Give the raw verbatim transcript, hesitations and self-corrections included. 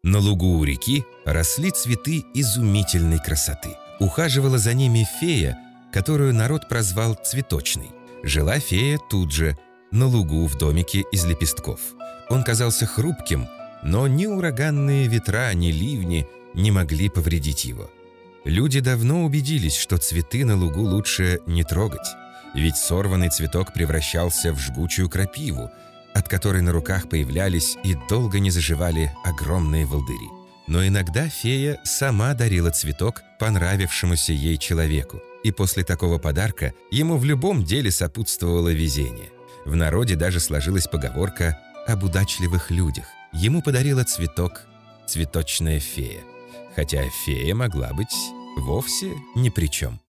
На лугу у реки росли цветы изумительной красоты. Ухаживала за ними фея, которую народ прозвал Цветочной. Жила фея тут же, на лугу в домике из лепестков. Он казался хрупким, но ни ураганные ветра, ни ливни не могли повредить его. Люди давно убедились, что цветы на лугу лучше не трогать, ведь сорванный цветок превращался в жгучую крапиву, от которой на руках появлялись и долго не заживали огромные волдыри. Но иногда фея сама дарила цветок понравившемуся ей человеку, и после такого подарка ему в любом деле сопутствовало везение. В народе даже сложилась поговорка об удачливых людях. Ему подарила цветок цветочная фея, хотя фея могла быть вовсе ни при чем.